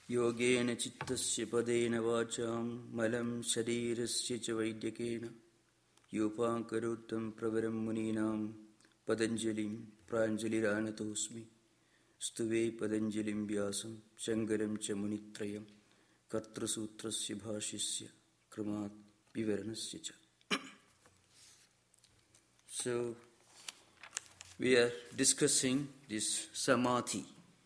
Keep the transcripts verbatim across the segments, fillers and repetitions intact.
Yogena chittasya padena vacham malam sharirasya cha vaidyakena yopankaruttam pravaram muninam padanjalim pranjaliranatosmi stuve padanjalim vyasam shankaram cha munitrayam kartrasutrasya bhashisya kramat vivaranasya cha. So, we are discussing this samadhi.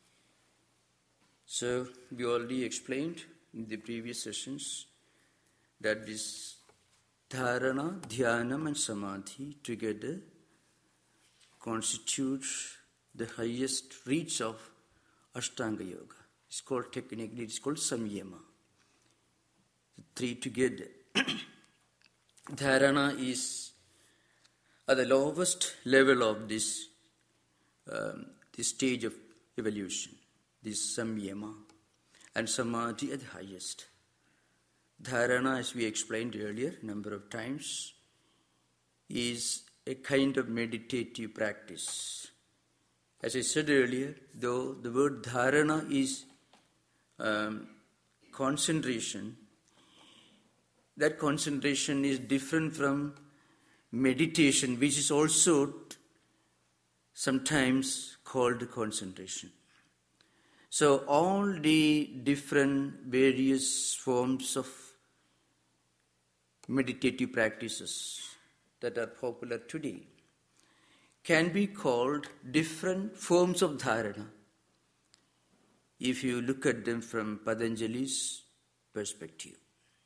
So, we already explained in the previous sessions that this dharana, dhyanam and samadhi together constitutes the highest reach of Ashtanga Yoga. It's called technically, it's called samyama. The three together. Dharana is at the lowest level of this, um, this stage of evolution, this samyama, and samadhi at the highest. Dharana, as we explained earlier a number of times, is a kind of meditative practice. As I said earlier, though the word dharana is um, concentration, that concentration is different from meditation, which is also sometimes called concentration. So all the different various forms of meditative practices that are popular today can be called different forms of dharana if you look at them from Patanjali's perspective.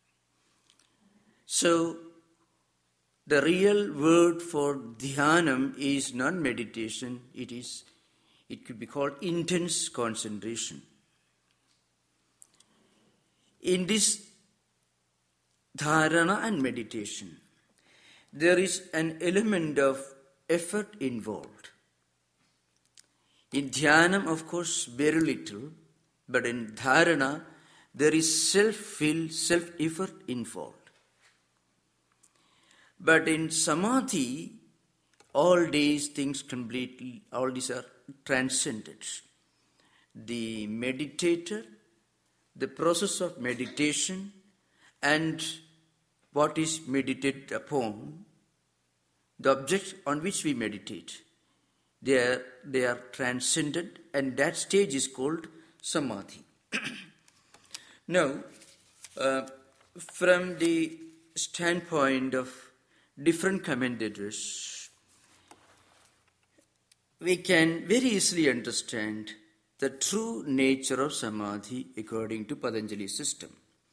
So, the real word for dhyanam is not meditation, it is, it could be called intense concentration. In this dharana and meditation, there is an element of effort involved. In dhyanam, of course, very little, but in dharana, there is self-will, self-effort involved. But in samadhi, all these things completely, all these are transcended. The meditator, the process of meditation, and what is meditated upon, the object on which we meditate, they are, they are transcended, and that stage is called samadhi. Now, uh, from the standpoint of different commentators, we can very easily understand the true nature of samadhi according to Patanjali's system.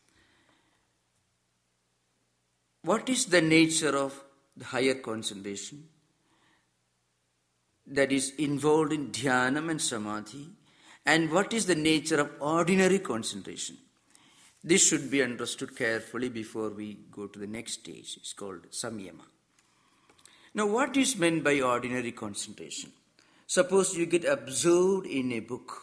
What is the nature of the higher concentration that is involved in dhyanam and samadhi, and what is the nature of ordinary concentration? This should be understood carefully before we go to the next stage. It's called samyama. Now, what is meant by ordinary concentration? Suppose you get absorbed in a book.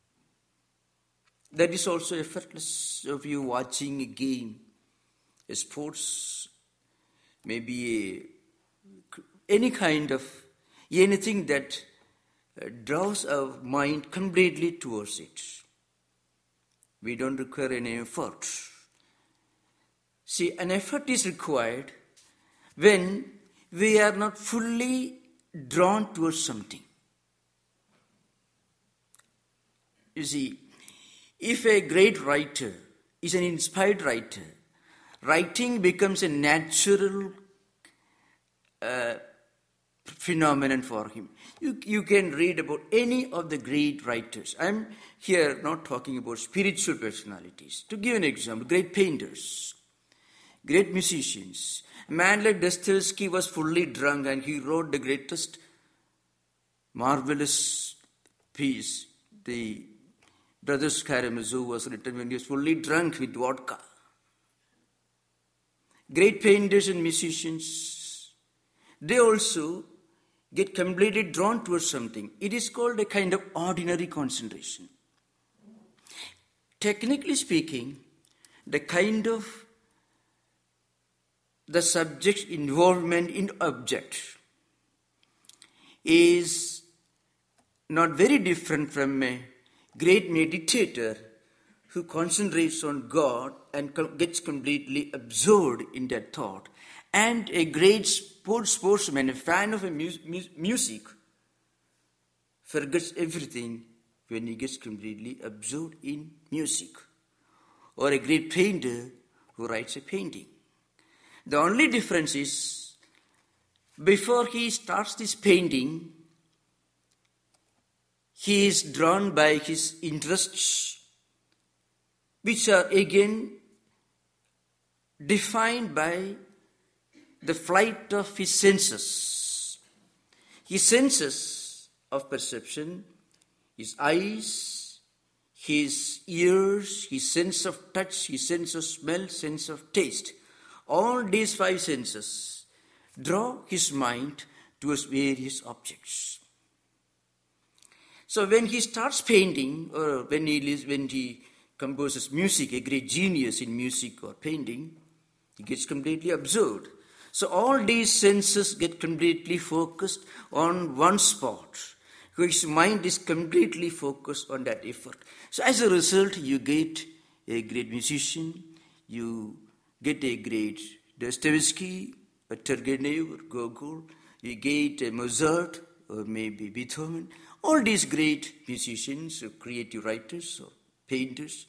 That is also effortless of you watching a game, a sports, maybe a, any kind of, anything that uh, draws our mind completely towards it. We don't require any effort. See, an effort is required when we are not fully drawn towards something. You see, if a great writer is an inspired writer, writing becomes a natural uh, phenomenon for him. You, you can read about any of the great writers. I'm here not talking about spiritual personalities. To give an example, great painters, great musicians. A man like Dostoevsky was fully drunk and he wrote the greatest marvelous piece. The Brothers Karamazov was written when he was fully drunk with vodka. Great painters and musicians, they also get completely drawn towards something. It is called a kind of ordinary concentration. Technically speaking, the kind of the subject's involvement in object is not very different from a great meditator who concentrates on God and gets completely absorbed in that thought, and a great sports sportsman, a fan of a mu- mu- music, forgets everything when he gets completely absorbed in music, or a great painter who writes a painting. The only difference is, before he starts this painting, he is drawn by his interests, which are again defined by the flight of his senses. His senses of perception, his eyes, his ears, his sense of touch, his sense of smell, sense of taste. All these five senses draw his mind towards various objects. So when he starts painting, or when he, when he composes music, a great genius in music or painting, he gets completely absorbed. So all these senses get completely focused on one spot. His mind is completely focused on that effort. So as a result, you get a great musician, you get a great Dostoevsky, a Turgenev, or Gogol, you get a Mozart, or maybe Beethoven. All these great musicians, or creative writers, or painters.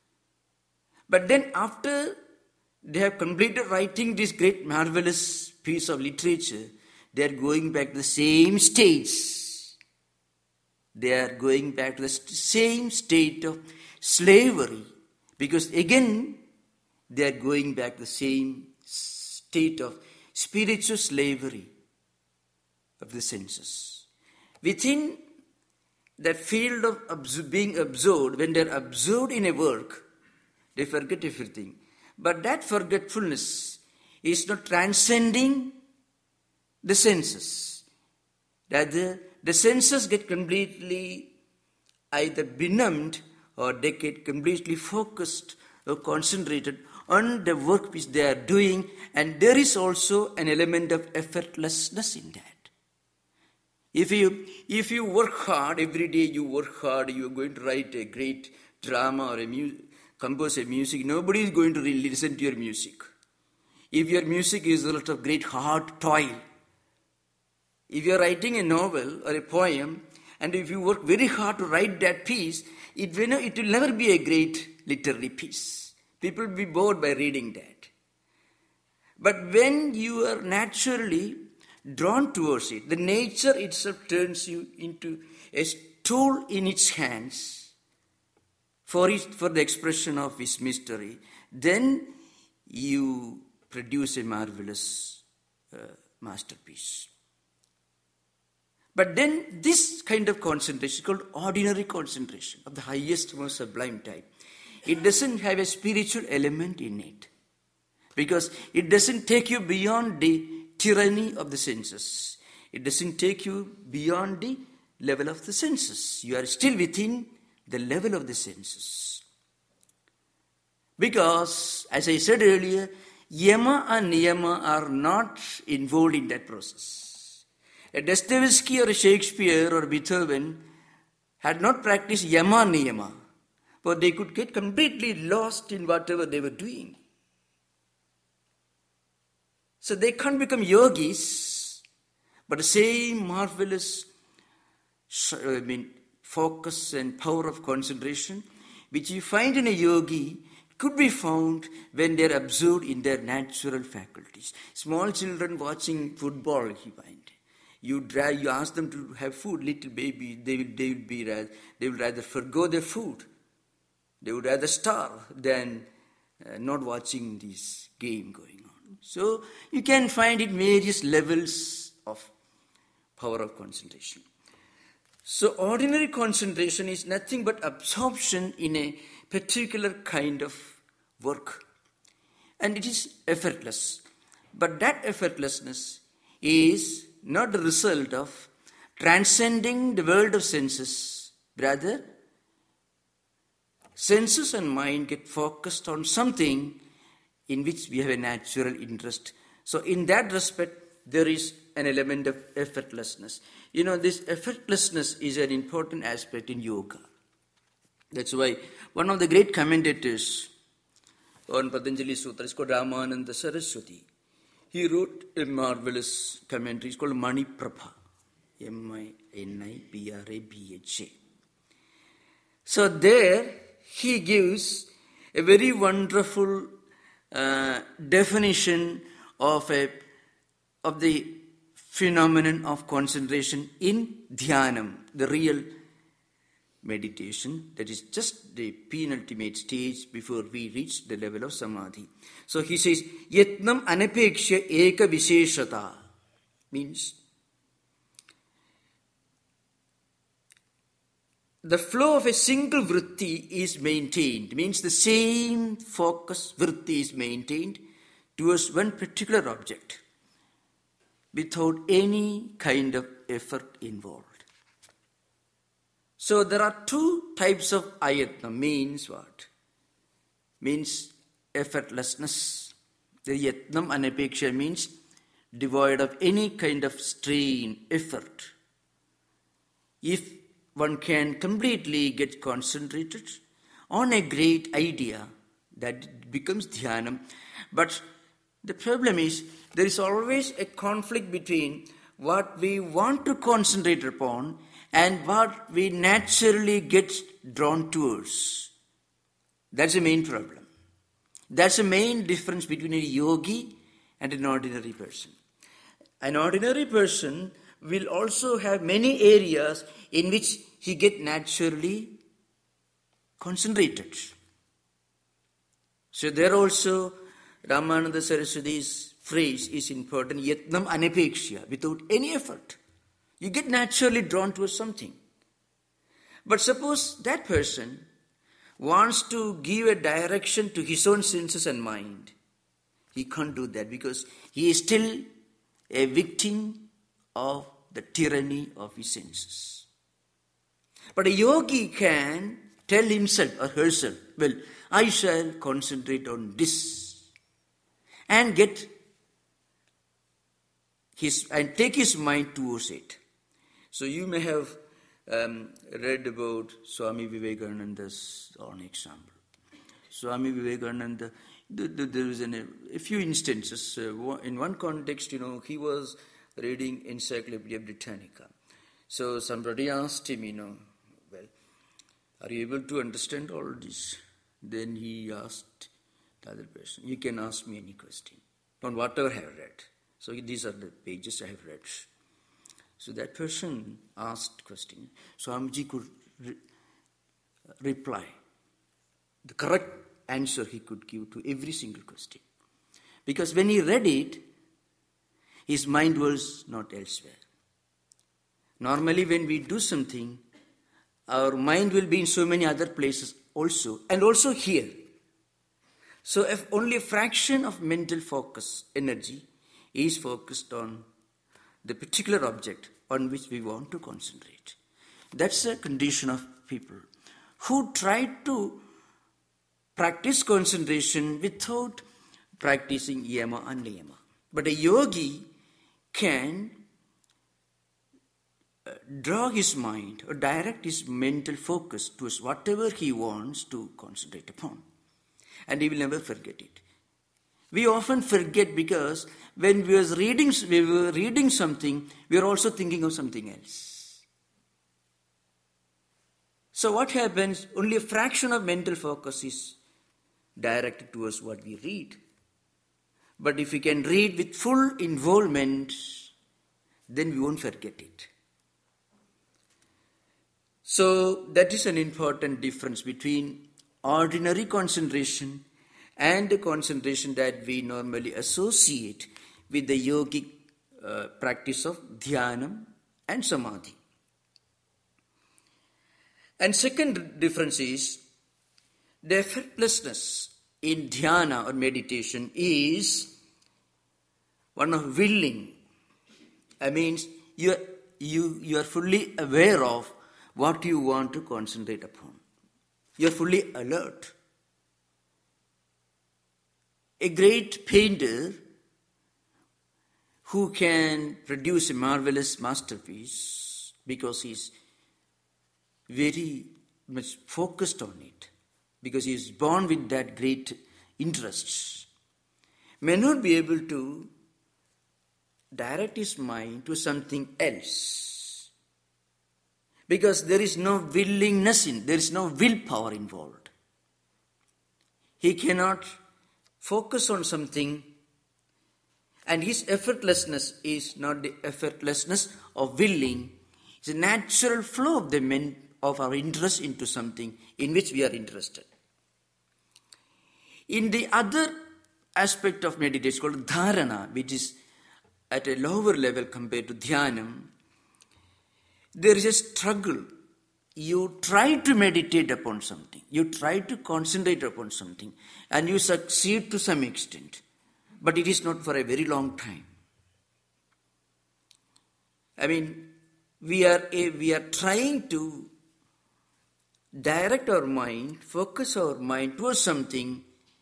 But then after they have completed writing this great marvelous piece of literature, they are going back to the same states. They are going back to the same state of slavery, because again they are going back to the same state of spiritual slavery of the senses. Within that field of absor- being absorbed, when they are absorbed in a work, they forget everything. But that forgetfulness is not transcending the senses. Rather, the senses get completely either benumbed, or they get completely focused or concentrated on the work which they are doing, and there is also an element of effortlessness in that. If you if you work hard, every day you work hard, you are going to write a great drama or a mu- compose a music, nobody is going to really listen to your music. If your music is a lot of great hard toil, if you are writing a novel or a poem, and if you work very hard to write that piece, it will, it will never be a great literary piece. People will be bored by reading that. But when you are naturally drawn towards it, the nature itself turns you into a tool in its hands for it, for the expression of its mystery, then you produce a marvelous uh, masterpiece. But then this kind of concentration is called ordinary concentration of the highest, most sublime type. It doesn't have a spiritual element in it, because it doesn't take you beyond the tyranny of the senses. It doesn't take you beyond the level of the senses. You are still within the level of the senses. Because, as I said earlier, yama and niyama are not involved in that process. A Dostoevsky or a Shakespeare or Beethoven had not practiced yama and niyama, but they could get completely lost in whatever they were doing. So they can't become yogis, but the same marvelous, I mean, focus and power of concentration, which you find in a yogi, could be found when they are absorbed in their natural faculties. Small children watching football, you find. You drag, you ask them to have food, little baby, they will, they will be rather, they will rather forgo their food. They would rather starve than uh, not watching this game going on. So you can find it various levels of power of concentration. So ordinary concentration is nothing but absorption in a particular kind of work. And it is effortless. But that effortlessness is not the result of transcending the world of senses. Rather, senses and mind get focused on something in which we have a natural interest. So in that respect, there is an element of effortlessness. You know, this effortlessness is an important aspect in yoga. That's why one of the great commentators on Patanjali Sutra is called Ramananda Saraswati. He wrote a marvelous commentary. It's called Mani Prabha. M I N I P R A B H A. So there he gives a very wonderful uh, definition of a of the phenomenon of concentration in dhyanam, the real meditation, that is just the penultimate stage before we reach the level of samadhi. So he says, yatnam anapeksha eka visheshata, means the flow of a single vritti is maintained, means the same focus vritti is maintained towards one particular object without any kind of effort involved. So there are two types of ayatna. Means what? Means effortlessness. The yatnam anapeksha means devoid of any kind of strain, effort. If one can completely get concentrated on a great idea, that becomes dhyanam. But the problem is, there is always a conflict between what we want to concentrate upon and what we naturally get drawn towards. That's the main problem. That's the main difference between a yogi and an ordinary person. An ordinary person will also have many areas in which he get naturally concentrated. So there also Ramananda Saraswati's phrase is important, yatnam anapeksha, without any effort. You get naturally drawn towards something. But suppose that person wants to give a direction to his own senses and mind. He can't do that because he is still a victim of the tyranny of his senses. But a yogi can tell himself or herself, well, I shall concentrate on this and get his and take his mind towards it. So you may have um, read about Swami Vivekananda's own example. Swami Vivekananda, the, the, there is an, a few instances. Uh, in one context, you know, he was reading Encyclopedia Britannica. So somebody asked him, you know, well, are you able to understand all this? Then he asked the other person, you can ask me any question on whatever I have read. So these are the pages I have read. So that person asked question. Swamiji could re- reply. The correct answer he could give to every single question. Because when he read it, his mind was not elsewhere. Normally when we do something, our mind will be in so many other places also, and also here. So if only a fraction of mental focus, energy, is focused on the particular object on which we want to concentrate. That's a condition of people who try to practice concentration without practicing yama and niyama. But a yogi can draw his mind or direct his mental focus towards whatever he wants to concentrate upon. And he will never forget it. We often forget because when we, was reading, we were reading something, we are also thinking of something else. So what happens? Only a fraction of mental focus is directed towards what we read. But if we can read with full involvement, then we won't forget it. So that is an important difference between ordinary concentration and the concentration that we normally associate with the yogic uh, practice of dhyanam and samadhi. And second difference is the effortlessness in dhyana or meditation is one of willing. I mean, you are, you, you are fully aware of what you want to concentrate upon. You are fully alert. A great painter who can produce a marvelous masterpiece because he is very much focused on it, because he is born with that great interest, may not be able to direct his mind to something else, because there is no willingness in, there is no willpower involved. He cannot focus on something, and his effortlessness is not the effortlessness of willing. It's a natural flow of the men, of our interest into something in which we are interested. In the other aspect of meditation called dharana, which is at a lower level compared to dhyanam, there is a struggle. You try to meditate upon something, you try to concentrate upon something, and you succeed to some extent, but it is not for a very long time. I mean, we are a, we are trying to direct our mind, focus our mind towards something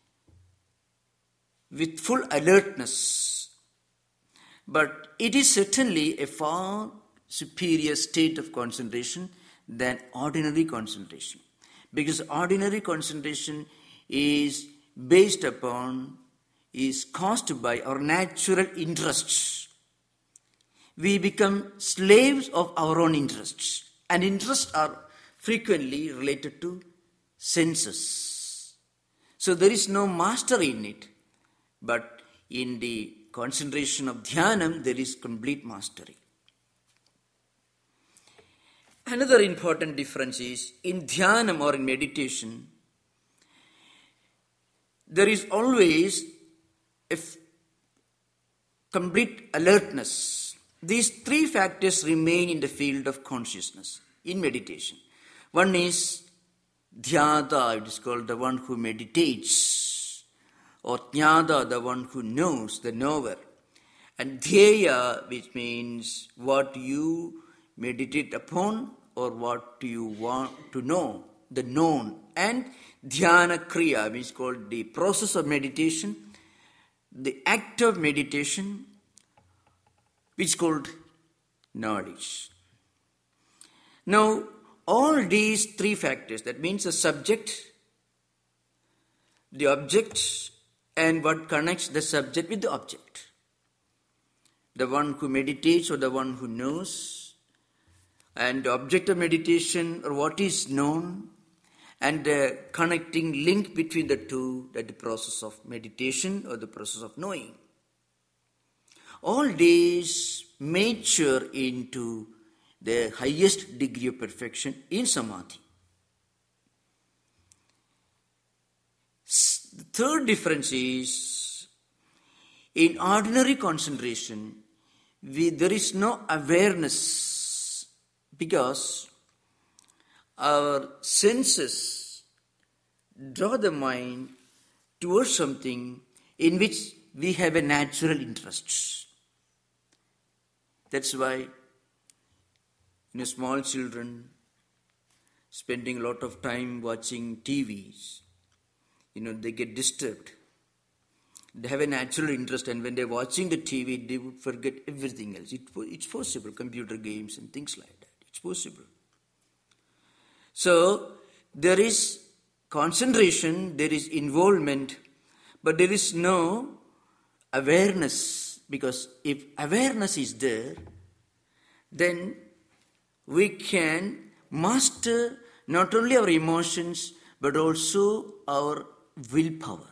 with full alertness. But it is certainly a far superior state of concentration than ordinary concentration. Because ordinary concentration is based upon, is caused by our natural interests. We become slaves of our own interests. And interests are frequently related to senses. So there is no mastery in it. But in the concentration of dhyanam, there is complete mastery. Another important difference is, in dhyanam or in meditation, there is always a f- complete alertness. These three factors remain in the field of consciousness in meditation. One is dhyata, it is called the one who meditates, or jnata, the one who knows, the knower, and dhyaya, which means what you meditate upon or what you want to know, the known, and dhyana kriya, which is called the process of meditation, the act of meditation, which is called knowledge. Now, all these three factors, that means the subject, the object, and what connects the subject with the object. The one who meditates or the one who knows, and the object of meditation or what is known, and the connecting link between the two, that the process of meditation or the process of knowing. All these mature into the highest degree of perfection in samadhi. The third difference is, in ordinary concentration, we, there is no awareness, because our senses draw the mind towards something in which we have a natural interest. That's why, you know, small children spending a lot of time watching T Vs, you know, they get disturbed. They have a natural interest, and when they're watching the T V, they would forget everything else. It, it's possible, computer games and things like that. It's possible. So, there is concentration, there is involvement, but there is no awareness, because if awareness is there, then we can master not only our emotions, but also our willpower.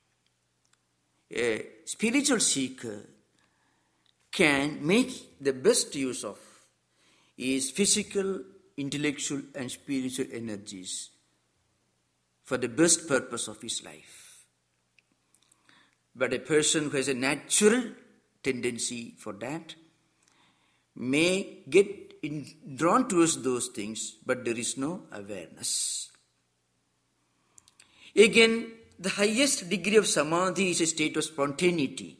A spiritual seeker can make the best use of his physical, intellectual and spiritual energies for the best purpose of his life. But a person who has a natural tendency for that may get in, drawn towards those things, but there is no awareness. Again, the highest degree of samadhi is a state of spontaneity.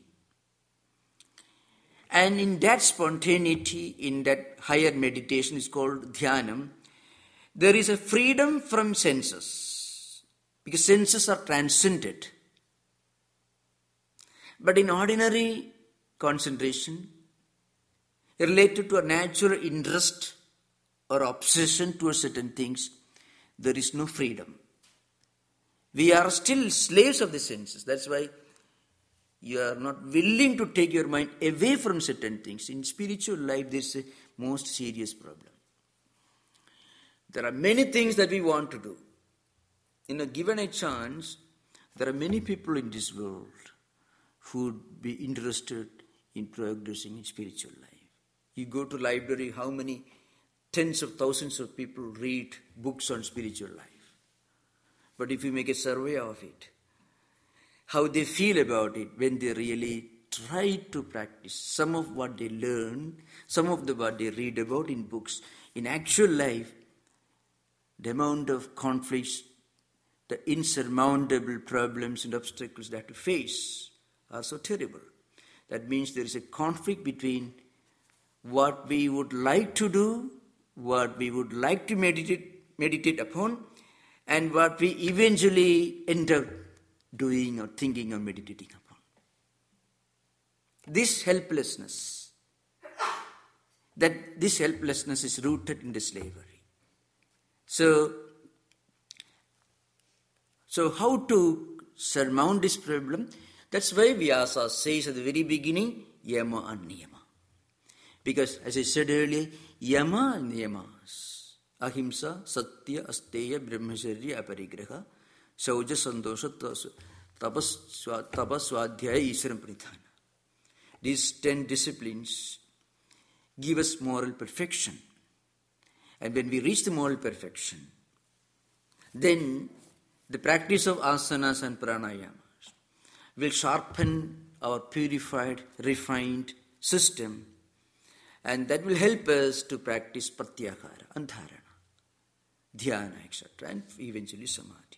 And in that spontaneity, in that higher meditation, is called dhyanam, there is a freedom from senses, because senses are transcended. But in ordinary concentration, related to a natural interest or obsession towards certain things, there is no freedom. We are still slaves of the senses. That's why you are not willing to take your mind away from certain things. In spiritual life, this is a most serious problem. There are many things that we want to do. In a given a chance, there are many people in this world who would be interested in progressing in spiritual life. You go to library, how many tens of thousands of people read books on spiritual life. But if you make a survey of it, how they feel about it when they really try to practice some of what they learn, some of the what they read about in books, in actual life, the amount of conflicts, the insurmountable problems and obstacles they have to face are so terrible. That means there is a conflict between what we would like to do, what we would like to meditate, meditate upon, and what we eventually end up doing or thinking or meditating upon. This helplessness, that this helplessness is rooted in the slavery. So, so how to surmount this problem? That's why Vyasa says at the very beginning, Yama and Niyama. Because as I said earlier, Yama and Niyamas, Ahimsa, Satya, Asteya, Brahmacharya, Aparigraha, Sauja, Santosha, Tapas, Swadhyaya, Iswaram Pranidhana. These ten disciplines give us moral perfection. And when we reach the moral perfection, then the practice of asanas and pranayamas will sharpen our purified, refined system, and that will help us to practice pratyahara and dharana, dhyana, et cetera, and eventually samadhi.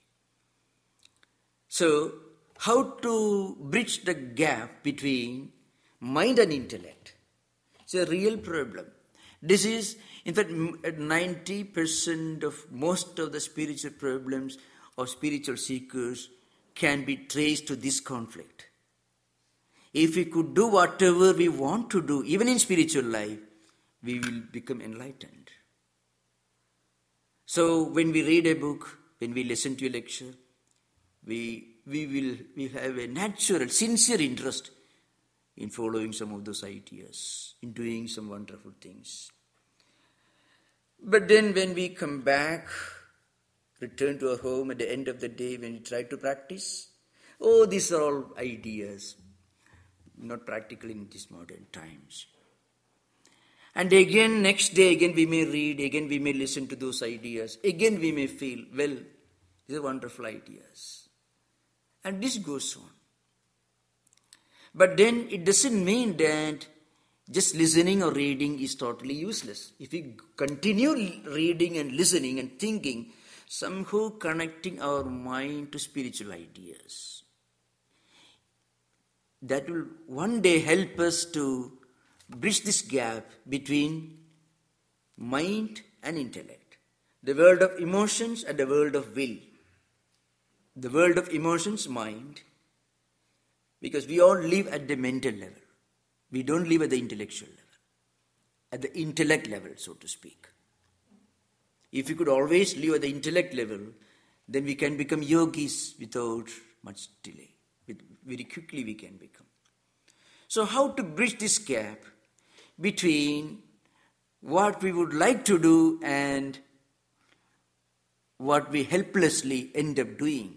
So, how to bridge the gap between mind and intellect? It's a real problem. This is, in fact, ninety percent of most of the spiritual problems of spiritual seekers can be traced to this conflict. If we could do whatever we want to do, even in spiritual life, we will become enlightened. So when we read a book, when we listen to a lecture, we, we will we have a natural, sincere interest in following some of those ideas, in doing some wonderful things. But then when we come back, return to our home at the end of the day, when we try to practice, oh, these are all ideas, not practical in these modern times. And again, next day, again we may read, again we may listen to those ideas, again we may feel, well, these are wonderful ideas. And this goes on. But then it doesn't mean that just listening or reading is totally useless. If we continue reading and listening and thinking, somehow connecting our mind to spiritual ideas, that will one day help us to bridge this gap between mind and intellect, the world of emotions and the world of will. The world of emotions, mind, because we all live at the mental level. We don't live at the intellectual level, at the intellect level, so to speak. If we could always live at the intellect level, then we can become yogis without much delay. Very quickly we can become. So how to bridge this gap between what we would like to do and what we helplessly end up doing?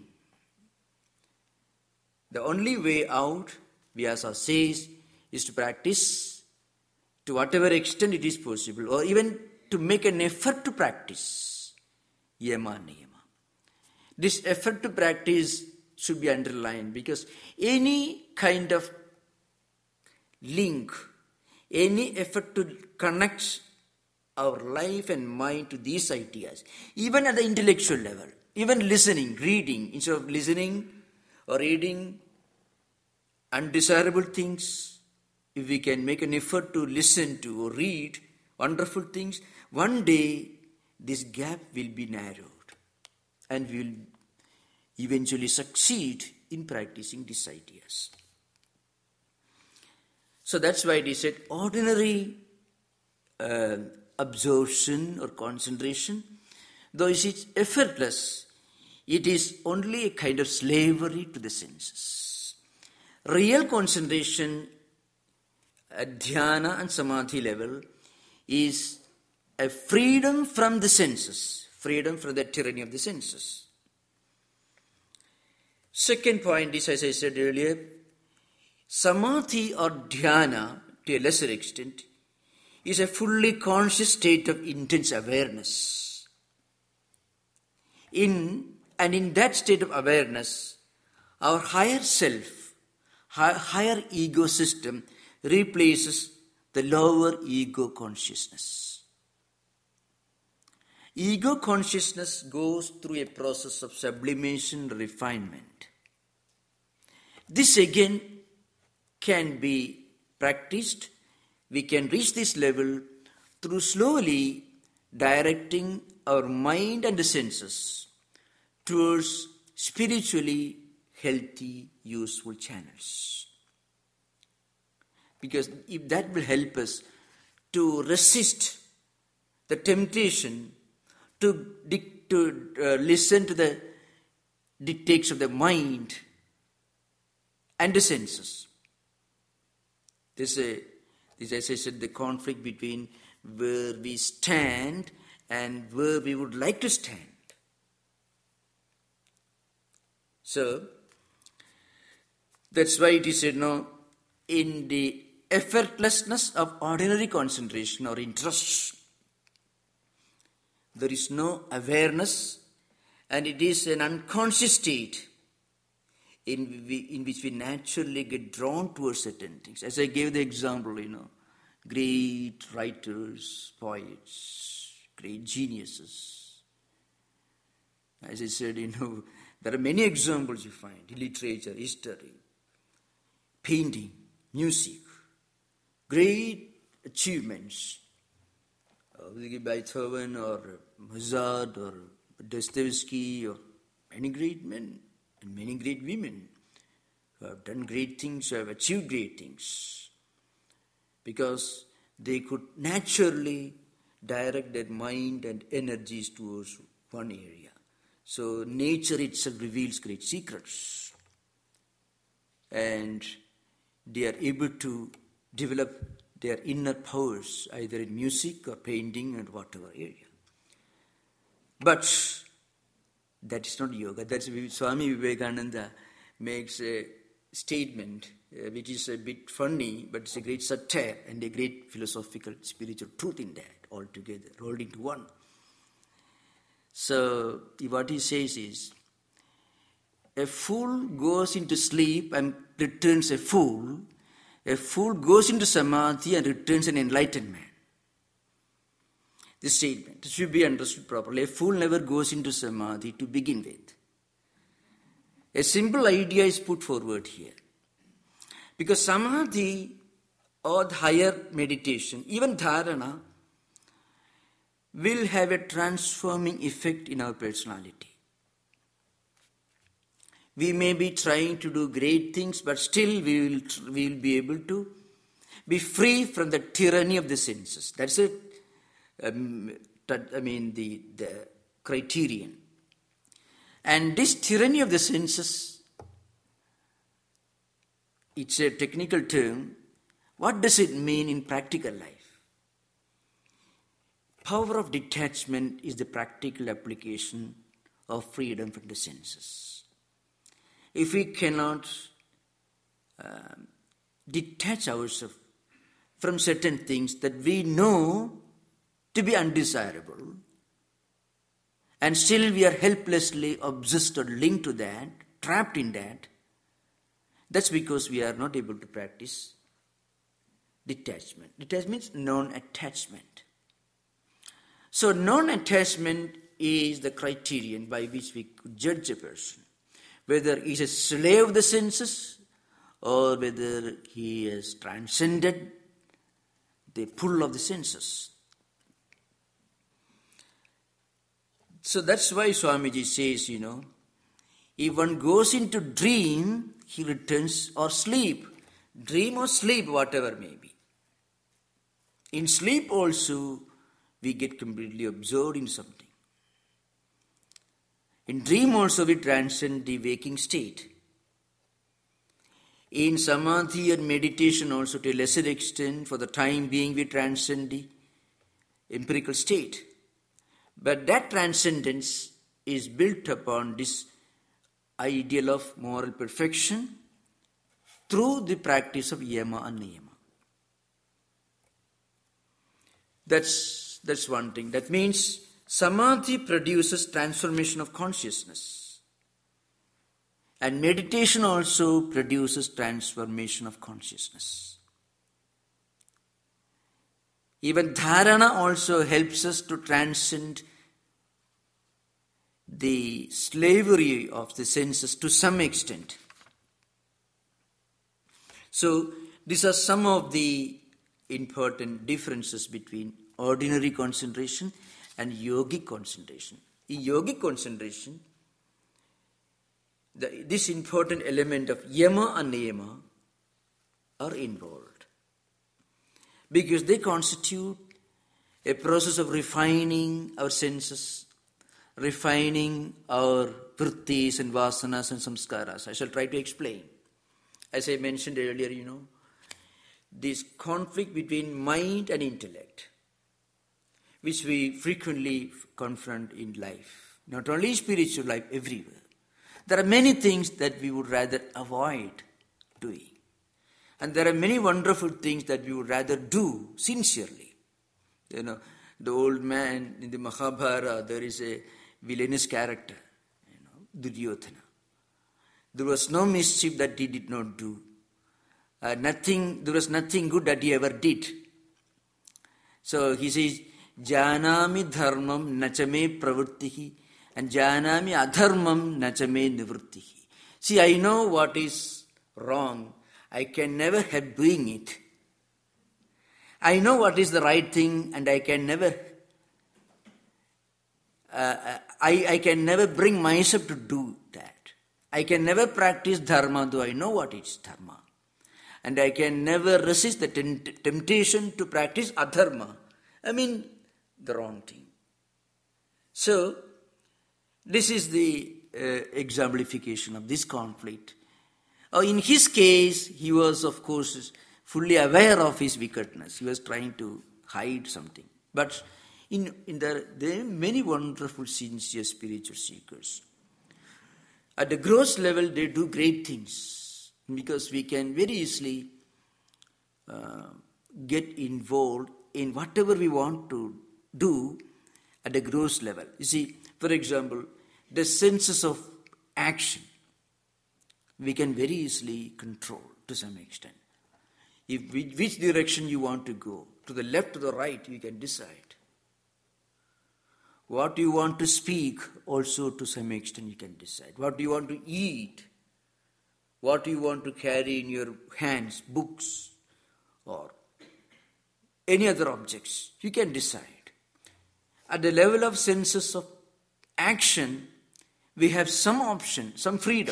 The only way out, Vyasa says, is to practice to whatever extent it is possible, or even to make an effort to practice Yama Niyama. This effort to practice should be underlined, because any kind of link, any effort to connect our life and mind to these ideas, even at the intellectual level, even listening, reading, instead of listening or reading undesirable things, if we can make an effort to listen to or read wonderful things, one day this gap will be narrowed and we will eventually succeed in practicing these ideas. So that's why it is said ordinary uh, absorption or concentration though it is effortless, it is only a kind of slavery to the senses. Real concentration at dhyana and samadhi level is a freedom from the senses, freedom from the tyranny of the senses. Second point is, as I said earlier, samadhi or dhyana, to a lesser extent, is a fully conscious state of intense awareness. In and in that state of awareness, our higher self, higher ego system replaces the lower ego consciousness. Ego consciousness goes through a process of sublimation, refinement. This again can be practiced. We can reach this level through slowly directing our mind and the senses towards spiritually healthy, useful channels. Because if that will help us to resist the temptation to, to uh, listen to the dictates of the mind and the senses. This is, this, as I said, the conflict between where we stand and where we would like to stand. So, that's why it is said, no, in the effortlessness of ordinary concentration or interest, there is no awareness, and it is an unconscious state in, we, in which we naturally get drawn towards certain things. As I gave the example, you know, great writers, poets, great geniuses. As I said, you know, there are many examples you find in literature, history, painting, music, great achievements. Uh, Beethoven or Mozart or Dostoevsky or many great men and many great women who have done great things, who have achieved great things, because they could naturally direct their mind and energies towards one area. So nature itself reveals great secrets, and they are able to develop their inner powers either in music or painting and whatever area. But that is not yoga. That's Swami Vivekananda makes a statement uh, which is a bit funny, but it's a great satire and a great philosophical, spiritual truth in that altogether, rolled into one. So what he says is, a fool goes into sleep and returns a fool. A fool goes into samadhi and returns an enlightened man. This statement should be understood properly. A fool never goes into samadhi to begin with. A simple idea is put forward here. Because samadhi or the higher meditation, even dharana, will have a transforming effect in our personality. We may be trying to do great things, but still we will, we will be able to be free from the tyranny of the senses. That's it. Um, I mean, the, the criterion. And this tyranny of the senses, it's a technical term. What does it mean in practical life? Power of detachment is the practical application of freedom from the senses. If we cannot uh, detach ourselves from certain things that we know to be undesirable, and still we are helplessly obsessed or linked to that, trapped in that, that's because we are not able to practice detachment. Detachment means non-attachment. So non-attachment is the criterion by which we could judge a person, whether he is a slave of the senses or whether he has transcended the pull of the senses. So that's why Swamiji says, you know, if one goes into dream, he returns, or sleep, dream or sleep, whatever may be. In sleep also, we get completely absorbed in something. In dream also we transcend the waking state. In samadhi and meditation also to a lesser extent, for the time being we transcend the empirical state. But that transcendence is built upon this ideal of moral perfection through the practice of yama and niyama. That's, that's one thing. That means samadhi produces transformation of consciousness. And meditation also produces transformation of consciousness. Even dharana also helps us to transcend the slavery of the senses to some extent. So, these are some of the important differences between ordinary concentration and yogic concentration. In yogic concentration, the, this important element of yama and niyama are involved because they constitute a process of refining our senses, refining our vrittis and vasanas and samskaras. I shall try to explain. As I mentioned earlier, you know, this conflict between mind and intellect, which we frequently confront in life, not only spiritual life, everywhere. There are many things that we would rather avoid doing. And there are many wonderful things that we would rather do sincerely. You know, the old man in the Mahabharata, there is a villainous character, you know, Duryodhana. There was no mischief that he did not do. Uh, nothing, there was nothing good that he ever did. So he says, Janami dharmam nachame pravrittihi and janami adharmam nachame nivrittihi. See, I know what is wrong. I can never help doing it. I know what is the right thing and I can never uh, I, I can never bring myself to do that. I can never practice dharma, though I know what is dharma. And I can never resist the tempt- temptation to practice adharma. I mean, the wrong thing. So, this is the uh, exemplification of this conflict. Uh, in his case, he was, of course, fully aware of his wickedness. He was trying to hide something. But in, in the, there are many wonderful, sincere spiritual seekers. At the gross level, they do great things because we can very easily uh, get involved in whatever we want to do at the gross level. You see, for example, the senses of action, we can very easily control to some extent. If which direction you want to go, to the left or the right, you can decide. What you want to speak, also to some extent you can decide. What you want to eat, what you want to carry in your hands, books or any other objects, you can decide. At the level of senses of action, we have some option, some freedom.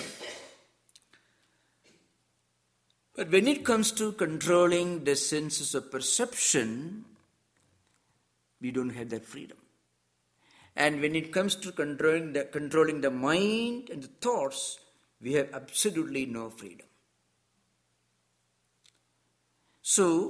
But when it comes to controlling the senses of perception, we don't have that freedom. And when it comes to controlling the, controlling the mind and the thoughts, we have absolutely no freedom. So,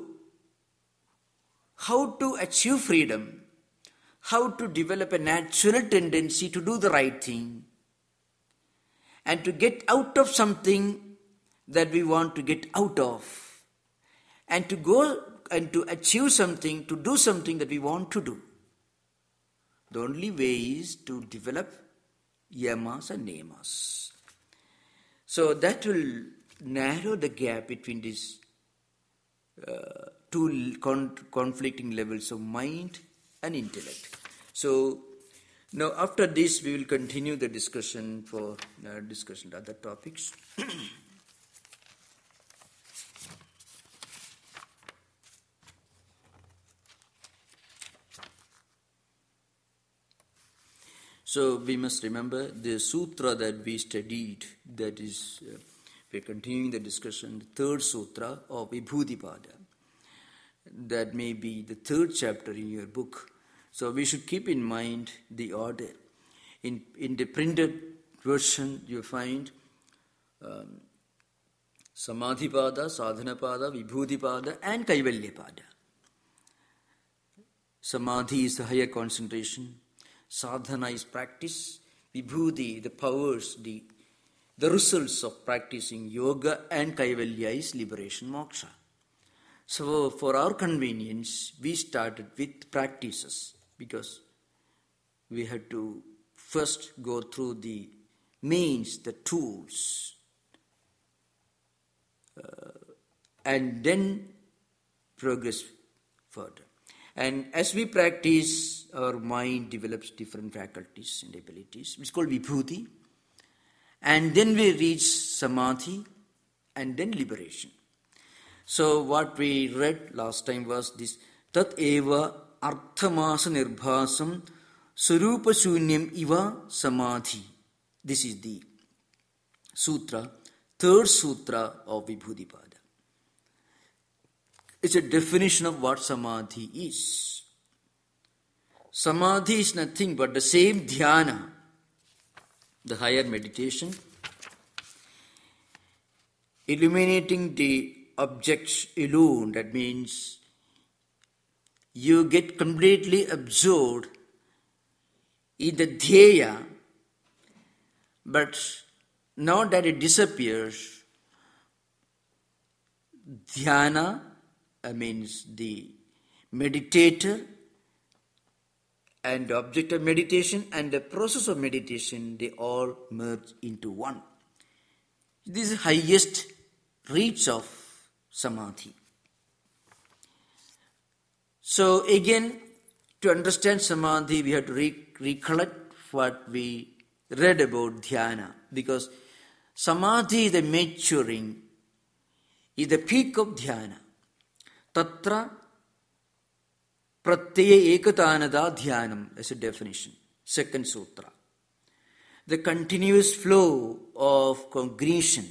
how to achieve freedom? How to develop a natural tendency to do the right thing and to get out of something that we want to get out of and to go and to achieve something, to do something that we want to do. The only way is to develop yamas and niyamas. So that will narrow the gap between these uh, two con- conflicting levels of mind and intellect. So now after this we will continue the discussion for uh, discussion of other topics. So we must remember the sutra that we studied, that is, uh, we're continuing the discussion, the third sutra of Vibhudipada. That may be the third chapter in your book. So we should keep in mind the order. In, in the printed version, you find um, Samadhipada, Sadhanapada, Vibhudipada, and Kaivalyapada. Samadhi is the higher concentration. Sadhana is practice. Vibhudi, the powers, the, the results of practicing yoga, and Kaivalya is liberation, moksha. So for our convenience, we started with practices because we had to first go through the means, the tools, uh, and then progress further. And as we practice, our mind develops different faculties and abilities. It's called Vibhuti. And then we reach Samadhi and then liberation. So what we read last time was this Tat eva arthamasa nirbhasam surupa shunyam iva samadhi. This is the sutra, third sutra of Vibhudipada. It's a definition of what samadhi is. Samadhi is nothing but the same dhyana, the higher meditation, illuminating the objects alone. That means you get completely absorbed in the dhyaya, but not that it disappears. Dhyana uh, means the meditator and the object of meditation and the process of meditation, they all merge into one. This is the highest reach of Samadhi. So again, to understand Samadhi, we have to re- recollect what we read about Dhyana, because Samadhi is the maturing, is the peak of Dhyana. Tatra pratyaya ekatanada dhyanam as a definition, second sutra. The continuous flow of cognition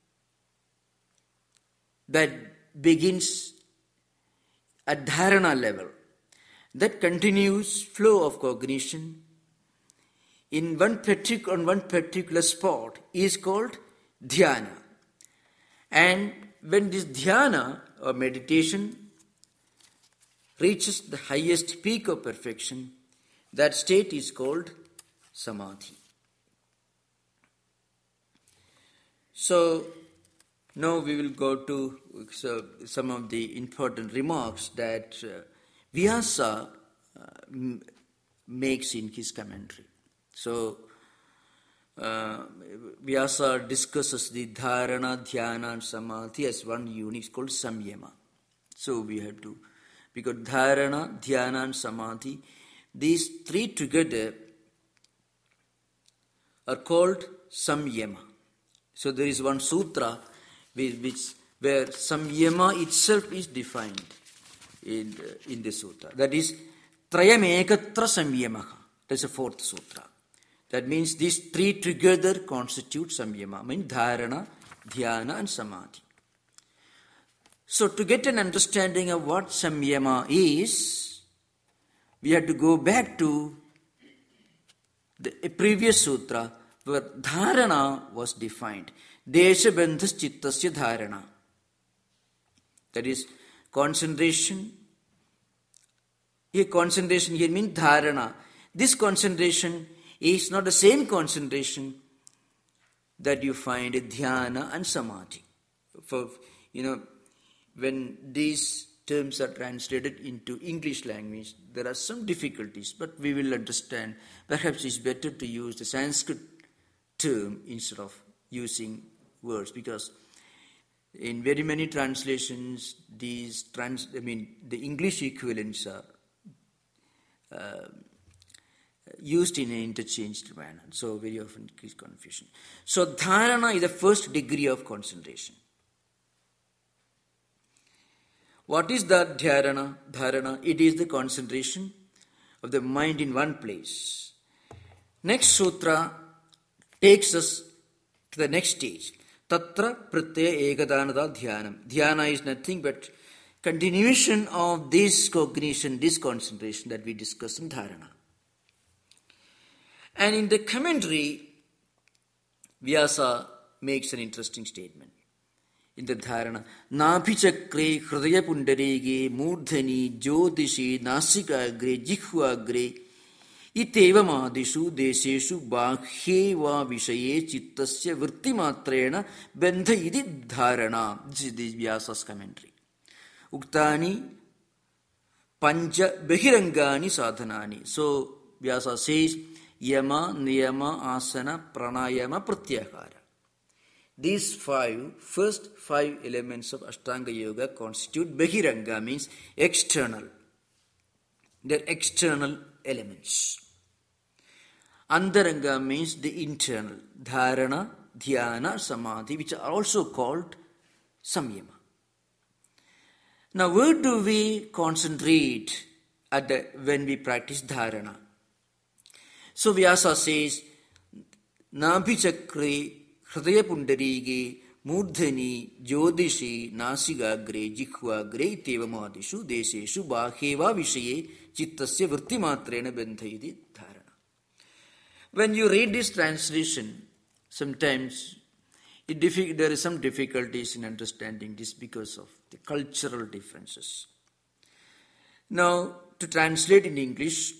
that begins at dharana level. That continuous flow of cognition in one particular, on one particular spot is called dhyana. And when this dhyana or meditation reaches the highest peak of perfection, that state is called samadhi. So now we will go to so, some of the important remarks that uh, Vyasa uh, m- makes in his commentary. So uh, Vyasa discusses the dharana, dhyana and samadhi as one unit called samyama. So we have to, because dharana, dhyana and samadhi, these three together are called samyama. So there is one sutra which where samyama itself is defined in the, in the sutra. That is trayam ekatra samyamaha. That's the fourth sutra. That means these three together constitute samyama. I mean dharana, dhyana and samadhi. So to get an understanding of what samyama is, we have to go back to the previous sutra where dharana was defined. Desha bandhas chittasya dharana. That is concentration. Here concentration here means dharana. This concentration is not the same concentration that you find in dhyana and samadhi. For, you know, when these terms are translated into English language, there are some difficulties, but we will understand. Perhaps it's better to use the Sanskrit term instead of using words, because in very many translations, these trans, I mean, the English equivalents are uh, used in an interchanged manner. So very often it creates confusion. So dharana is the first degree of concentration. What is that dharana? Dharana, it is the concentration of the mind in one place. Next sutra takes us to the next stage. Tatra pratyaya ekadanada dhyanam. Dhyana is nothing but continuation of this cognition, this concentration that we discussed in dharana. And in the commentary, Vyasa makes an interesting statement. In the Dharana, Nabhichakre, Hridaya Pundarege, Murdhani, Jyotishi, Nasikagre, Jikhvagre, Itevamadishu, Deseshu, Bakhye va Vishaye, Chittasya, Vrittimatrena, Bendha idi Dharana. This is the Vyasa's commentary. Uktani, Pancha, Behirangani, Sadhanani. So, Vyasa says, Yama, Niyama, Asana, Pranayama, Pratyahara. These five, first five elements of Ashtanga Yoga constitute Behiranga, means external. They're external elements. Antaranga means the internal. Dharana, Dhyana, Samadhi, which are also called Samyama. Now, where do we concentrate at the, when we practice Dharana? So, Vyasa says, Nabhichakre, Hridaya Pundarige, Murdhani, Jyotishi, Nasigagre, Jikhvagre, Tevamadishu, Deseshu, Bakheva Vishaye, Chittasya Vrittimatrena Bendhaidi Dharana. When you read this translation, sometimes it diffi- there is some difficulties in understanding this because of the cultural differences. Now, to translate in English,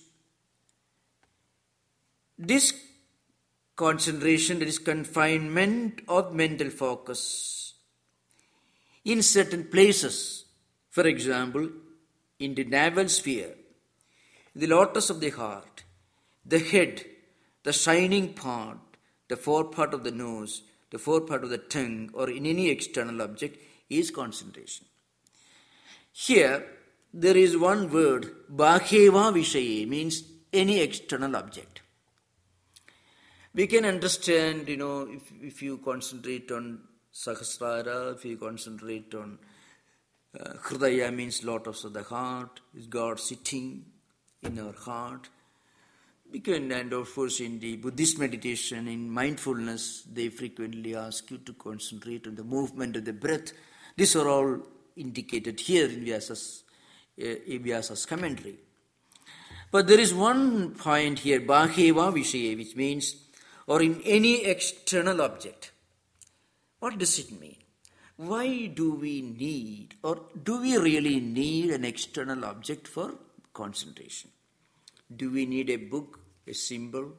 this concentration, that is confinement of mental focus in certain places, for example, in the navel sphere, the lotus of the heart, the head, the shining part, the forepart of the nose, the forepart of the tongue, or in any external object is concentration. Here, there is one word, Bakheva Vishaye, means any external object. We can understand, you know, if, if you concentrate on Sahasrara, if you concentrate on uh, Hridaya, means lotus of the heart, is God sitting in our heart. We can, and of course in the Buddhist meditation, in mindfulness, they frequently ask you to concentrate on the movement of the breath. These are all indicated here in Vyasa's, uh, Vyasa's commentary. But there is one point here, Bakheva Vishaye, which means or in any external object. What does it mean? Why do we need, or do we really need an external object for concentration? Do we need a book, a symbol?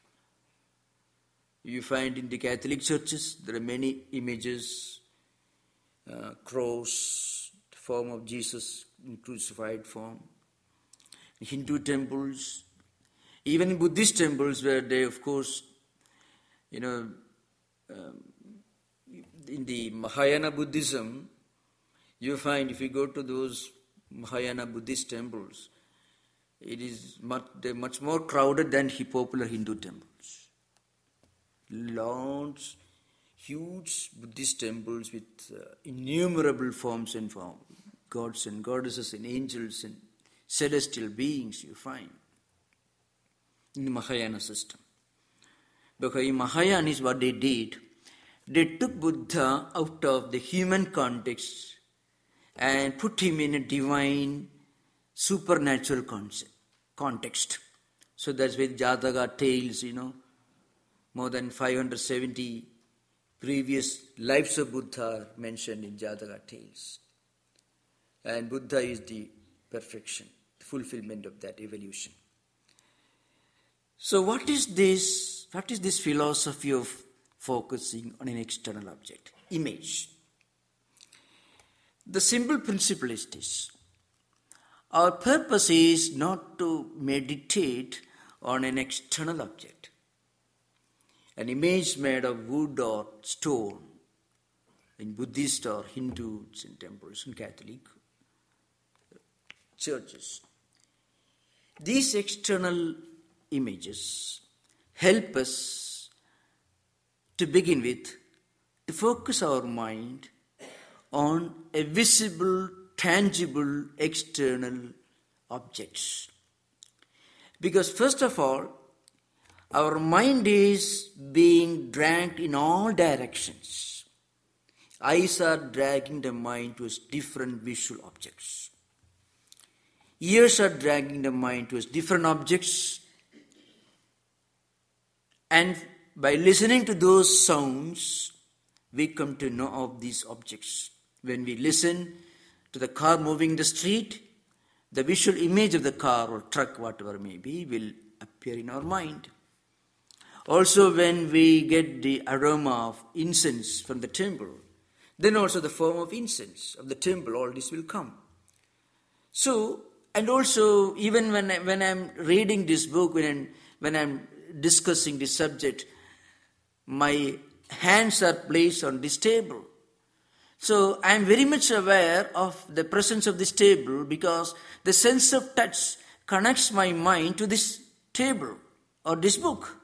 You find in the Catholic churches, there are many images, uh, cross, the form of Jesus in crucified form. In Hindu temples, even in Buddhist temples where they, of course, you know, um, in the Mahayana Buddhism, you find if you go to those Mahayana Buddhist temples, it is much, they're much more crowded than popular Hindu temples. Large, huge Buddhist temples with uh, innumerable forms and forms, gods and goddesses and angels and celestial beings you find in the Mahayana system. Because in Mahayanis, what they did, they took Buddha out of the human context and put him in a divine, supernatural concept, context. So that's why Jataka tales, you know, more than five hundred seventy previous lives of Buddha are mentioned in Jataka tales. And Buddha is the perfection, the fulfillment of that evolution. So what is this, what is this philosophy of focusing on an external object? Image. The simple principle is this. Our purpose is not to meditate on an external object. An image made of wood or stone in Buddhist or Hindus in temples and Catholic churches. These external images help us to begin with to focus our mind on a visible, tangible, external objects. Because first of all, our mind is being dragged in all directions. Eyes are dragging the mind towards different visual objects. Ears are dragging the mind towards different objects. And by listening to those sounds, we come to know of these objects. When we listen to the car moving in the street, the visual image of the car or truck, whatever it may be, will appear in our mind. Also, when we get the aroma of incense from the temple, then also the form of incense of the temple, all this will come. So, and also, even when, I, when I'm reading this book, when I'm, when I'm discussing this subject, my hands are placed on this table. So I am very much aware of the presence of this table because the sense of touch connects my mind to this table or this book.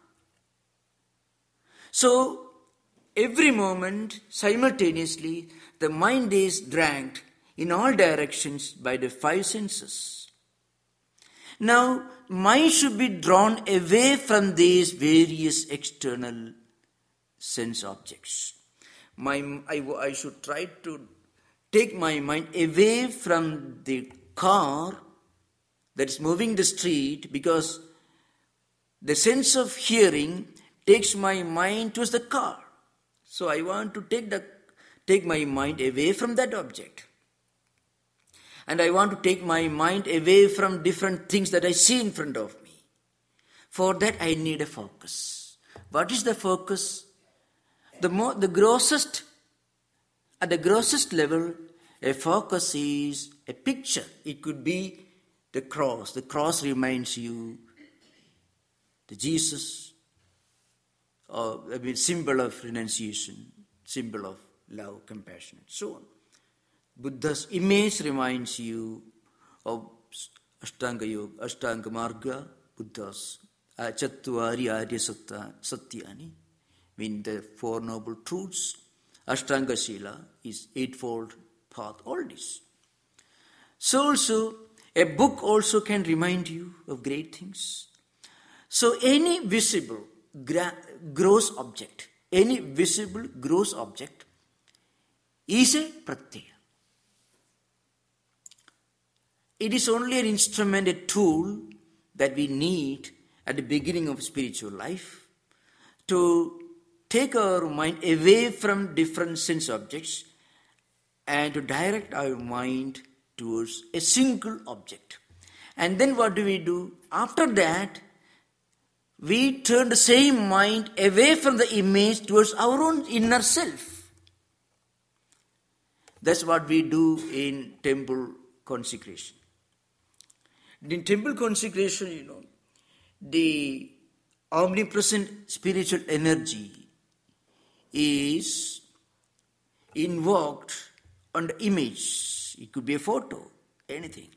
So every moment, simultaneously, the mind is dragged in all directions by the five senses. Now, mind should be drawn away from these various external sense objects. My, I, I should try to take my mind away from the car that is moving the street, because the sense of hearing takes my mind towards the car. So I want to take the take my mind away from that object. And I want to take my mind away from different things that I see in front of me. For that I need a focus. What is the focus? The more, the grossest, at the grossest level, a focus is a picture. It could be the cross. The cross reminds you the Jesus, or I mean, symbol of renunciation, symbol of love, compassion, and so on. Buddha's image reminds you of Ashtanga Yoga, Ashtanga Marga, Buddha's Chattvari Arya Satyani. Mean the Four Noble Truths. Ashtanga Shila is Eightfold Path, all this. So also, a book also can remind you of great things. So any visible, gra- gross object, any visible, gross object is a pratyaya. It is only an instrument, a tool that we need at the beginning of spiritual life to take our mind away from different sense objects and to direct our mind towards a single object. And then what do we do? After that, we turn the same mind away from the image towards our own inner self. That's what we do in temple consecration. In temple consecration, you know, the omnipresent spiritual energy is invoked on the image. It could be a photo, anything.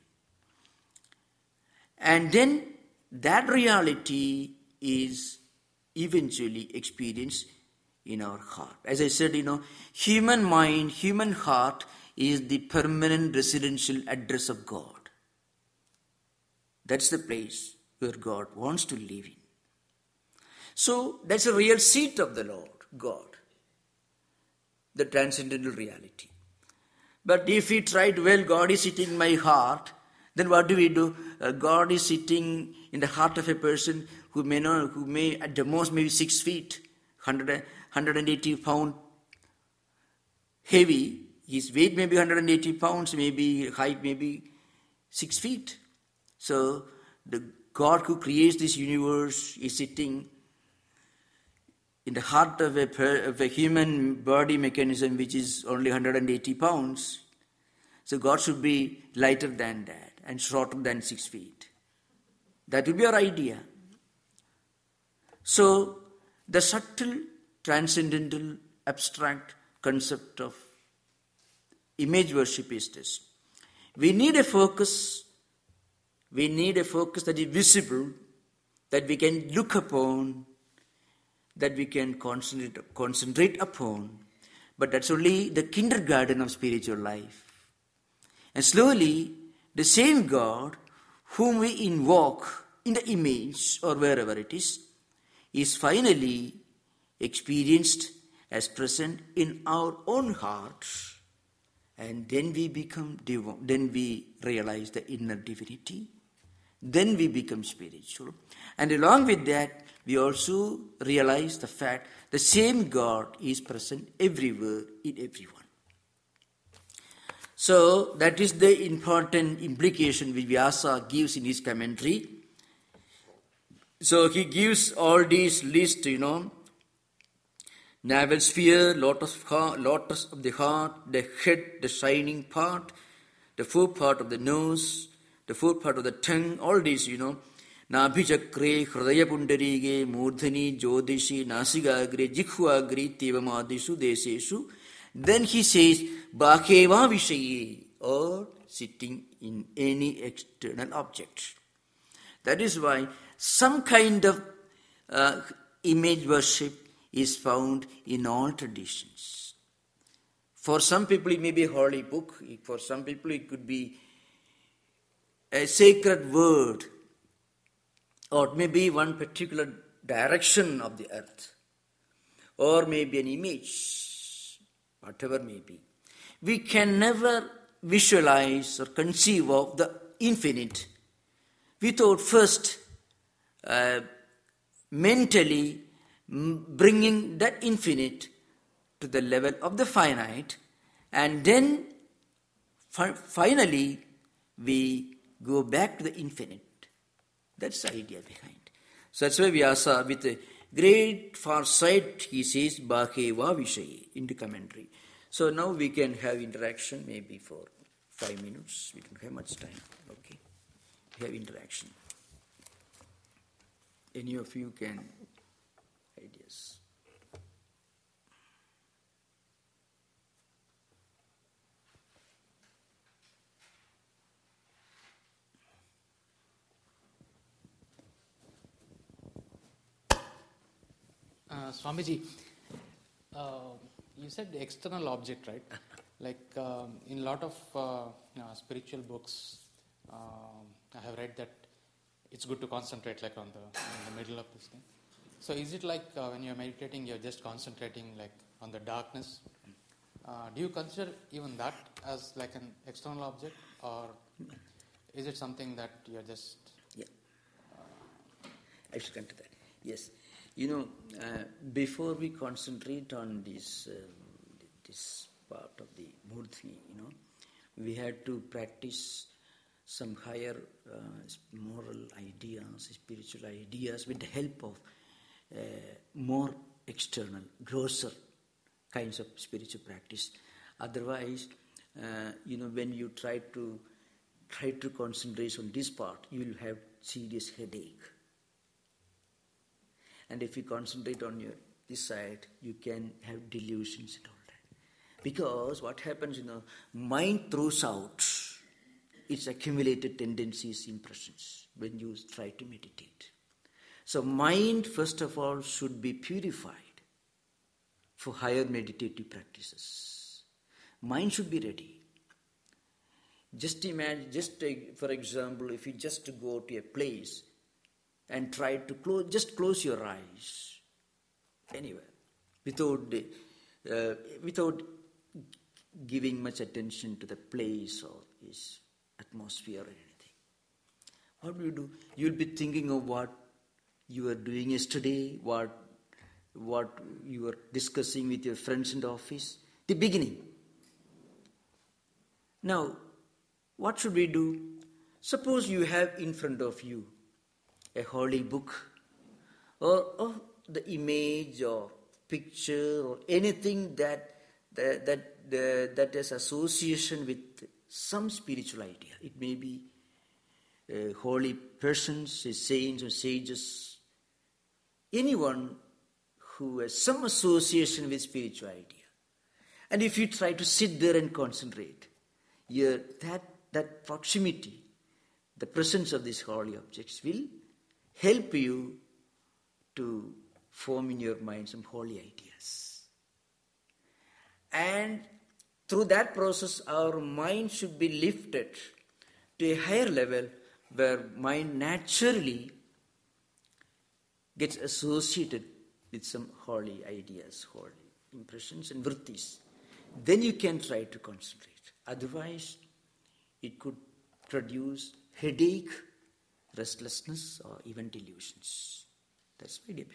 And then that reality is eventually experienced in our heart. As I said, you know, human mind, human heart is the permanent residential address of God. That's the place where God wants to live in. So that's a real seat of the Lord, God, the transcendental reality. But if we try to, well, God is sitting in my heart, then what do we do? Uh, God is sitting in the heart of a person who may not, who may at the most maybe six feet, one hundred, one hundred eighty pound heavy. His weight may be one hundred eighty pounds, maybe height maybe six feet. So the God who creates this universe is sitting in the heart of a, per, of a human body mechanism which is only one hundred eighty pounds. So God should be lighter than that and shorter than six feet. That would be our idea. So the subtle, transcendental, abstract concept of image worship is this. We need a focus. We need a focus that is visible, that we can look upon, that we can concentrate, concentrate upon. But that's only the kindergarten of spiritual life. And slowly, the same God whom we invoke in the image or wherever it is, is finally experienced as present in our own hearts. And then we become, div- then we realize the inner divinity. then we become spiritual. And along with that, we also realize the fact the same God is present everywhere in everyone. So that is the important implication which Vyasa gives in his commentary. So he gives all these lists, you know, navel sphere, lotus, lotus of the heart, the head, the shining part, the fourth part of the nose, the fourth part of the tongue, all these, you know, Nabhichakre, Hridaya Pundarige, Murdhani, Jyotishi, Nasigagre, Jikhvagre, Tevamadishu, Deseshu. Then he says, Bhakeva Vishaye, or sitting in any external object. That is why some kind of uh, image worship is found in all traditions. For some people it may be a holy book, for some people it could be a sacred word, or maybe one particular direction of the earth, or maybe an image, whatever may be. We can never visualize or conceive of the infinite without first uh, mentally bringing that infinite to the level of the finite, and then fi- finally we go back to the infinite. That's the idea behind. So that's why Vyasa, with a great foresight, he says, Bhakeva Vishaye, in the commentary. So now we can have interaction, maybe for five minutes. We don't have much time. Okay. We have interaction. Any of you can ideas. Uh, Swamiji, uh, you said the external object, right? Like um, in a lot of uh, uh, spiritual books, um, I have read that it's good to concentrate like on the, in the middle of this thing. So is it like uh, when you're meditating, you're just concentrating like on the darkness? Uh, do you consider even that as like an external object, or is it something that you're just... Yeah. Uh, I should come to that. Yes. You know, uh, before we concentrate on this uh, this part of the murti, you know, we had to practice some higher uh, moral ideas, spiritual ideas, with the help of uh, more external, grosser kinds of spiritual practice. Otherwise, uh, you know, when you try to try to concentrate on this part, you will have serious headache. And if you concentrate on your this side, you can have delusions and all that. Because what happens, you know, mind throws out its accumulated tendencies, impressions, when you try to meditate. So mind, first of all, should be purified for higher meditative practices. Mind should be ready. Just imagine, just take, for example, if you just go to a place and try to close, just close your eyes anywhere, without uh, without giving much attention to the place or its atmosphere or anything. What will you do? You'll be thinking of what you were doing yesterday, what what you were discussing with your friends in the office, the beginning. Now, what should we do? Suppose you have in front of you a holy book, or, or the image or picture or anything that that that, that, that has association with some spiritual idea. It may be uh, holy persons, saints or sages, anyone who has some association with spiritual idea. And if you try to sit there and concentrate, your, that, that proximity, the presence of these holy objects will help you to form in your mind some holy ideas. And through that process, our mind should be lifted to a higher level where mind naturally gets associated with some holy ideas, holy impressions and vrittis. Then you can try to concentrate. Otherwise, it could produce headache restlessness, or even delusions. That's my idea.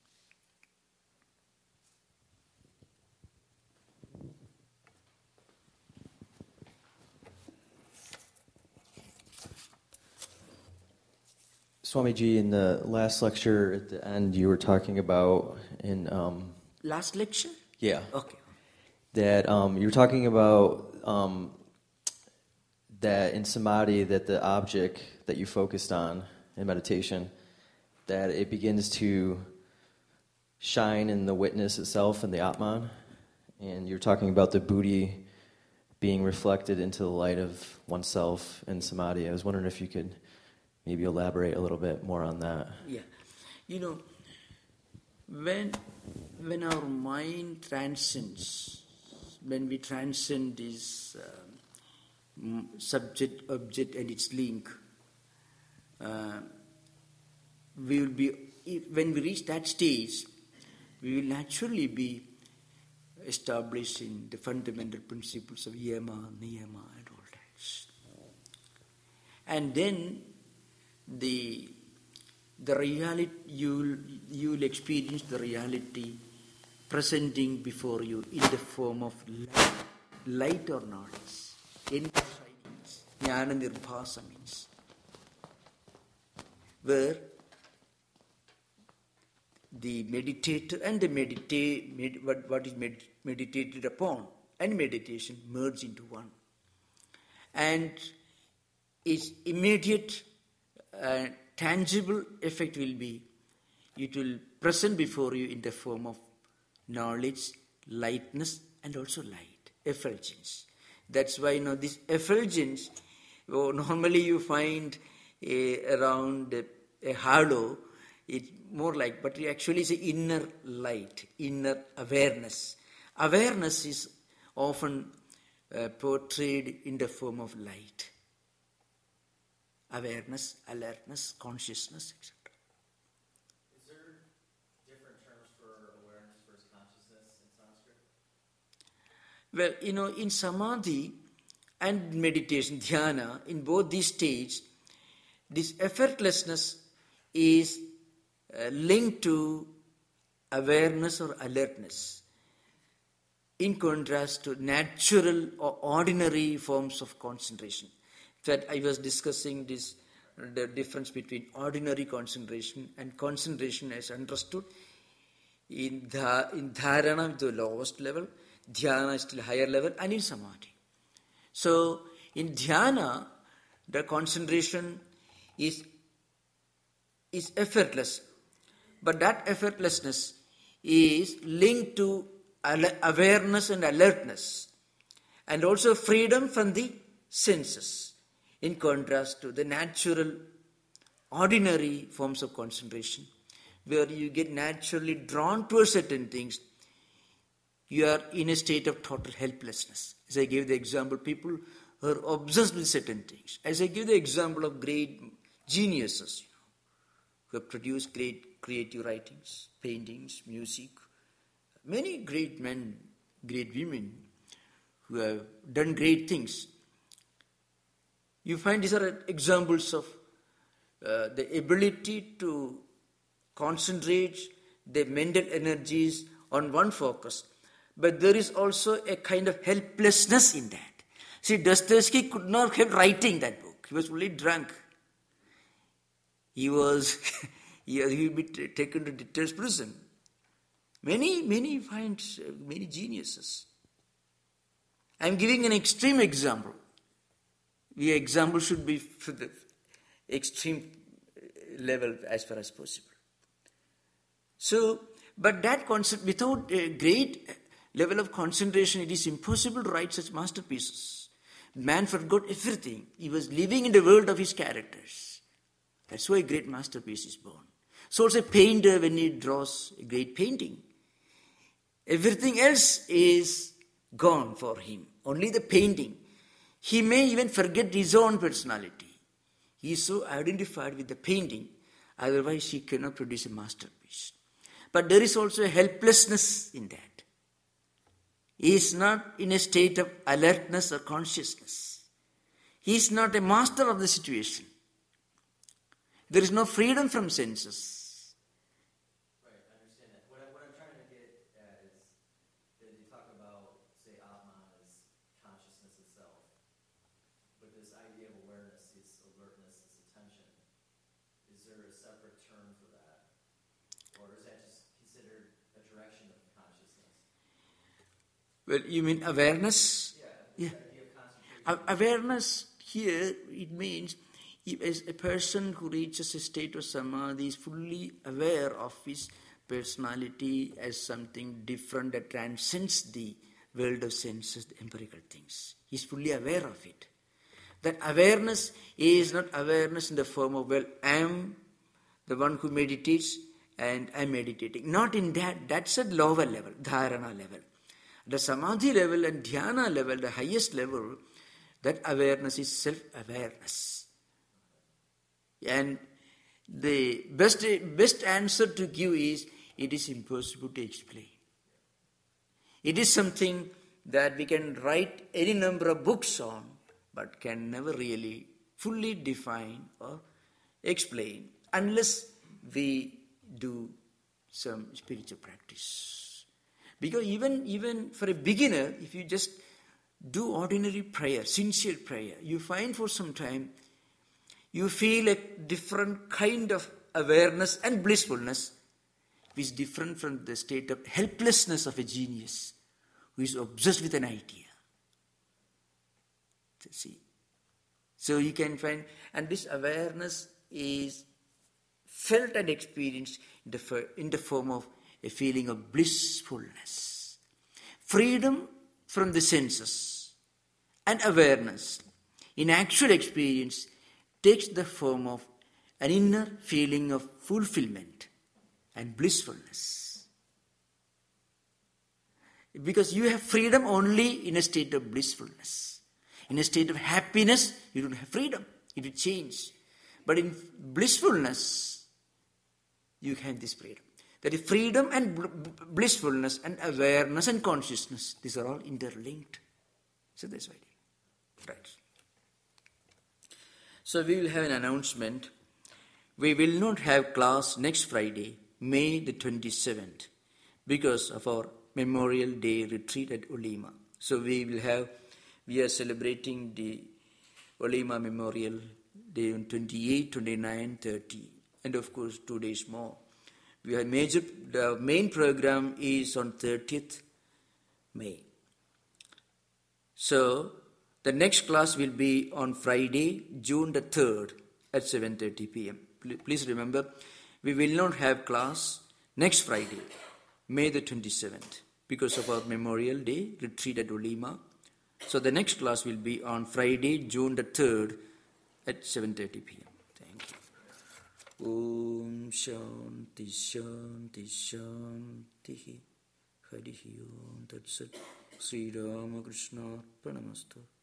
Swamiji, in the last lecture at the end, you were talking about in um, Last lecture? yeah, Okay. that um, you were talking about um, that in samadhi, that the object that you focused on in meditation, that it begins to shine in the witness itself and the Atman, and you're talking about the buddhi being reflected into the light of oneself in samadhi. I was wondering if you could maybe elaborate a little bit more on that. Yeah. You know, when when our mind transcends, when we transcend this um, subject, object and its link, uh, we will be, when we reach that stage, we will naturally be established in the fundamental principles of yama, niyama and all that. And then the the reality, you you will experience the reality presenting before you in the form of light, light or knowledge. Insight means, jnana nirbhasa means, where the meditator and the meditate med, what, what is med, meditated upon and meditation merge into one, and its immediate uh, tangible effect will be, it will present before you in the form of knowledge, lightness, and also light, effulgence. That's why, you know, this effulgence, oh, normally you find a, around a, a halo, it's more like, but it actually is an inner light, inner awareness. Awareness is often uh, portrayed in the form of light. Awareness, alertness, consciousness, et cetera. Is there different terms for awareness versus consciousness in Sanskrit? Well, you know, in samadhi and meditation, dhyana, in both these stages, this effortlessness is uh, linked to awareness or alertness, in contrast to natural or ordinary forms of concentration. That I was discussing this, the difference between ordinary concentration and concentration as understood in dha, in dharana, the lowest level, dhyana is still higher level, and in samadhi. So in dhyana, the concentration is is effortless, but that effortlessness is linked to awareness and alertness, and also freedom from the senses. In contrast to the natural, ordinary forms of concentration, where you get naturally drawn to certain things, you are in a state of total helplessness. As I gave the example, people who are obsessed with certain things. As I give the example of great geniuses, you know, who have produced great creative writings, paintings, music, many great men, great women who have done great things. You find these are examples of uh, the ability to concentrate the mental energies on one focus. But there is also a kind of helplessness in that. See, Dostoevsky could not help writing that book. He was fully drunk. He was, he would be t- taken to debtor's prison. Many, many find, uh, many geniuses. I am giving an extreme example. The example should be for the extreme level as far as possible. So, but that concept, without a great level of concentration, it is impossible to write such masterpieces. Man forgot everything. He was living in the world of his characters. That's why a great masterpiece is born. So also a painter, when he draws a great painting, everything else is gone for him. Only the painting. He may even forget his own personality. He is so identified with the painting, otherwise he cannot produce a masterpiece. But there is also a helplessness in that. He is not in a state of alertness or consciousness. He is not a master of the situation. There is no freedom from senses. Right, I understand that. What, I, what I'm trying to get at is that you talk about, say, Atman as consciousness itself, but this idea of awareness, this alertness, this attention, is there a separate term for that? Or is that just considered a direction of consciousness? Well, you mean awareness? Yeah. Yeah. A- awareness here, it means if as a person who reaches a state of samadhi is fully aware of his personality as something different that transcends the world of senses, the empirical things. He is fully aware of it. That awareness is not awareness in the form of, well, I am the one who meditates and I am meditating. Not in that. That's a lower level, dharana level. The samadhi level and dhyana level, the highest level, that awareness is self-awareness. And the best, best answer to give is, it is impossible to explain. It is something that we can write any number of books on, but can never really fully define or explain unless we do some spiritual practice. Because even, even for a beginner, if you just do ordinary prayer, sincere prayer, you find for some time you feel a different kind of awareness and blissfulness which is different from the state of helplessness of a genius who is obsessed with an idea. See? So you can find, and this awareness is felt and experienced in the, in the form of a feeling of blissfulness. Freedom from the senses and awareness in actual experience takes the form of an inner feeling of fulfillment and blissfulness. Because you have freedom only in a state of blissfulness. In a state of happiness, you don't have freedom. It will change. But in blissfulness, you have this freedom. That is freedom and blissfulness and awareness and consciousness. These are all interlinked. So that's why. Right. So we will have an announcement. We will not have class next Friday, May the twenty-seventh, because of our Memorial Day retreat at Ulima. So we will have, we are celebrating the Ulima Memorial Day on twenty-eight, twenty-nine, thirty, and of course two days more. We have major, the main program is on thirtieth May. So the next class will be on Friday, June the third at seven thirty p.m. Please remember, we will not have class next Friday, May the twenty-seventh, because of our Memorial Day retreat at Ulima. So the next class will be on Friday, June the third at seven thirty p.m. Thank you. Om Shanti Shanti Shanti Hari Om Tat Sat Sri Ramakrishna Arpanamastu.